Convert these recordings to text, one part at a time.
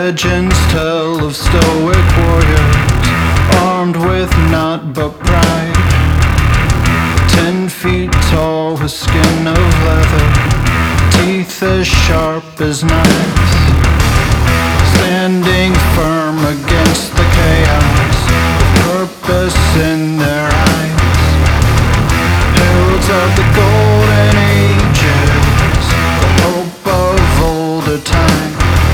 Legends tell of stoic warriors, armed with naught but pride. 10 feet tall with skin of leather, teeth as sharp as knives. Standing firm against the chaos, with purpose in their eyes. Heralds of the golden ages, the hope of older time.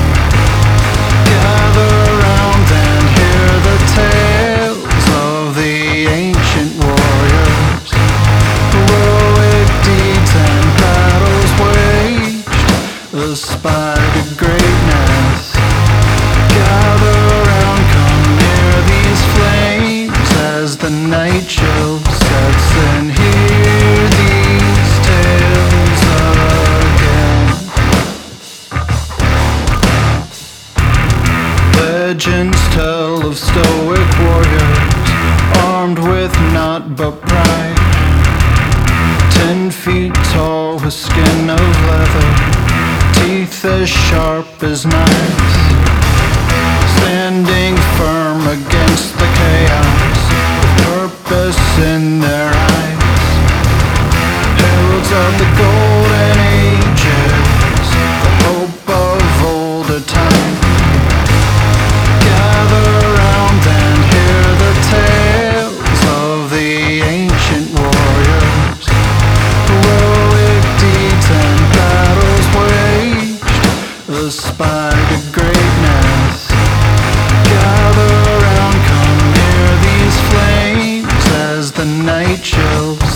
Gather round and hear the tales of the ancient warriors. Heroic deeds and battles waged, aspire to greatness. Gather round, come near these flames as the night chill sets and hear these tales again. Legends tell of stoic warriors, armed with naught but pride. 10 feet tall with skin of leather, teeth as sharp as knives. Standing firm against the chaos, with purpose in their eyes. Heralds of the golden ages, the hope of older time. Gather round and hear the tales of the ancient warriors. Heroic deeds and battles waged, aspire to greatness. Gather round, come near these flames as the night chills